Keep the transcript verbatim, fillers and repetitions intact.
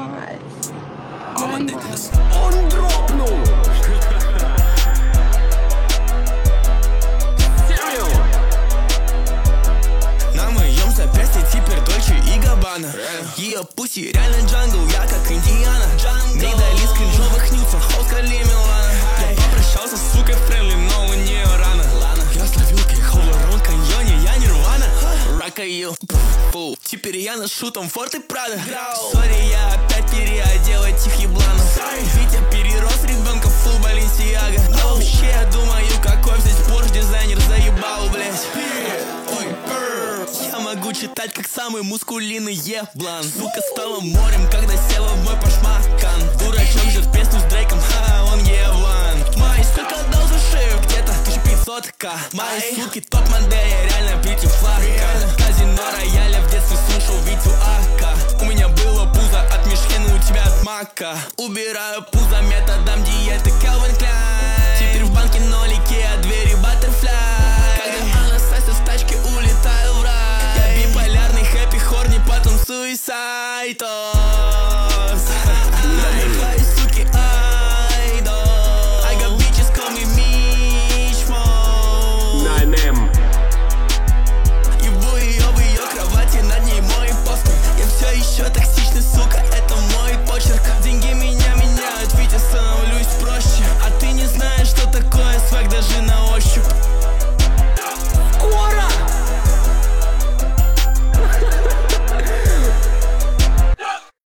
мать. Он дропнул! На моем запястье теперь Дольче и Габбана. Ее пуси реально джангл, я как Индиана. Не дали скринжовых нюцев, Оскали Милана. Я попрощался с сукой френдли, но у нее рано. Я словил кейк, Холлорон, каньоне, я Нирвана. Ракаю, фу, теперь я ношу Том Форд и Прада. Сори, я опять переодел этих ебланов. Ведь я перерос ребенка, фул Баленсиага. Но вообще я думаю, какой взять Порш, дизайнер заебал, блять. Ой, я могу читать, как самый мускулинный еблан. Сука стала морем, когда села в мой пашмакан. Дурачок ждет песню с Дрейком, ха, он еблан. Мои сука дал за шею где-то тысяча пятьсот ка. Мои суки топ-модели, реально пить флага. Казино рояля в детстве слушал Витю Ака. У меня было пузо от Мишхена, у тебя от Мака. Убираю пузо методом диеты Calvin Klein. Теперь в банке нолики, а двери баттерфляй. Когда анасайся с тачки, улетаю в рай. Я биполярный, хэппи, хорни, потом суисайд.